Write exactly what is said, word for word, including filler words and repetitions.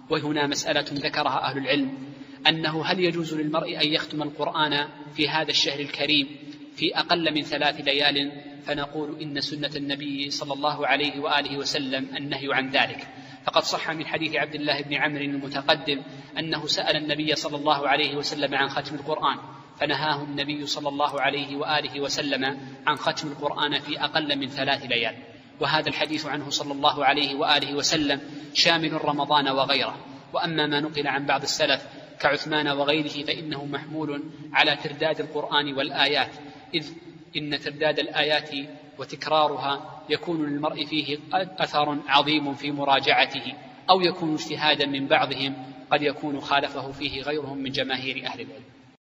وهنا مسألة ذكرها أهل العلم، أنه هل يجوز للمرء أن يختم القرآن في هذا الشهر الكريم في أقل من ثلاث ليال؟ فنقول إن سنة النبي صلى الله عليه وآله وسلم النهي عن ذلك، فقد صح من حديث عبد الله بن عمرو المتقدم أنه سأل النبي صلى الله عليه وسلم عن ختم القرآن، فنهاه النبي صلى الله عليه وآله وسلم عن ختم القرآن في أقل من ثلاث ليال. وهذا الحديث عنه صلى الله عليه وآله وسلم شامل رمضان وغيره. وأما ما نقل عن بعض السلف كعثمان وغيره فإنه محمول على ترداد القرآن والآيات، إذ إن ترداد الآيات وتكرارها يكون للمرء فيه أثر عظيم في مراجعته، أو يكون اجتهادا من بعضهم قد يكون خالفه فيه غيرهم من جماهير أهل العلم.